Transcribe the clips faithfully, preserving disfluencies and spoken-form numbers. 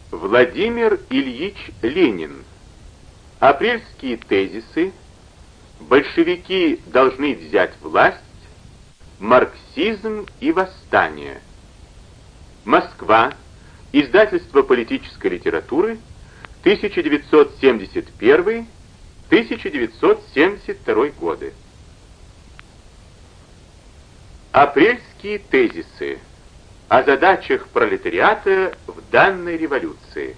Владимир Ильич Ленин. Апрельские тезисы. Большевики должны взять власть. Марксизм и восстание. Москва. Издательство политической литературы. тысяча девятьсот семьдесят первый — тысяча девятьсот семьдесят второй годы. Апрельские тезисы. О задачах пролетариата в данной революции.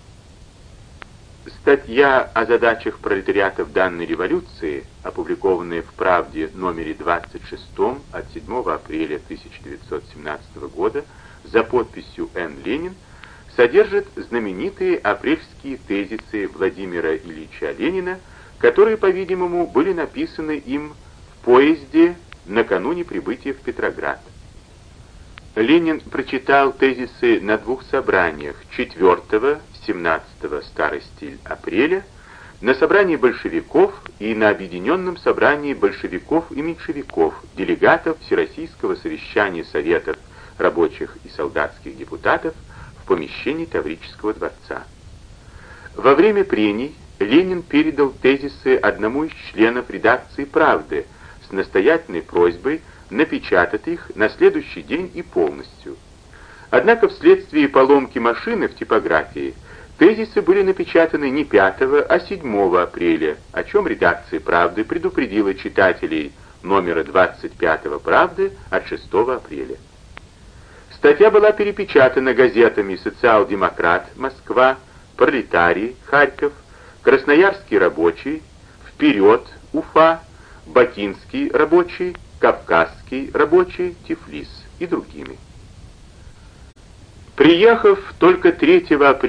Статья о задачах пролетариата в данной революции, опубликованная в «Правде» номере двадцать шестом от седьмого апреля тысяча девятьсот семнадцатого года за подписью Н. Ленин, содержит знаменитые апрельские тезисы Владимира Ильича Ленина, которые, по-видимому, были написаны им в поезде накануне прибытия в Петроград. Ленин прочитал тезисы на двух собраниях: четвёртого — семнадцатого старый стиль апреля, на собрании большевиков и на объединенном собрании большевиков и меньшевиков, делегатов Всероссийского совещания Советов рабочих и солдатских депутатов в помещении Таврического дворца. Во время прений Ленин передал тезисы одному из членов редакции «Правды» с настоятельной просьбой напечатать их на следующий день и полностью. Однако вследствие поломки машины в типографии тезисы были напечатаны не пятого, а седьмого апреля, о чем редакция «Правды» предупредила читателей номера двадцать пятого «Правды» от шестого апреля. Статья была перепечатана газетами «Социал-демократ», Москва, «Пролетарий», Харьков, «Красноярский рабочий», «Вперед», Уфа, «Бакинский рабочий», «Кавказский рабочий», Тифлис и другими. Приехав только третьего апреля